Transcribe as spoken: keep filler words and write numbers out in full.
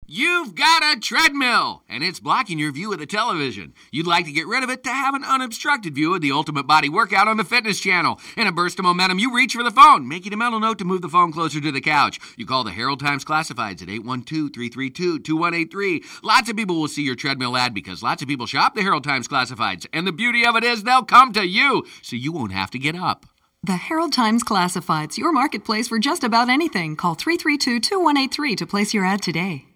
You've got a treadmill, and it's blocking your view of the television. You'd like to get rid of it to have an unobstructed view of the ultimate body workout on the fitness channel. In a burst of momentum, you reach for the phone, making a mental note to move the phone closer to the couch. You call the Herald Times Classifieds at eight one two, three three two, two one eight three. Lots of people will see your treadmill ad because lots of people shop the Herald Times Classifieds, and the beauty of it is they'll come to you, so you won't have to get up. The Herald Times Classifieds, your marketplace for just about anything. Call three three two, two one eight three to place your ad today.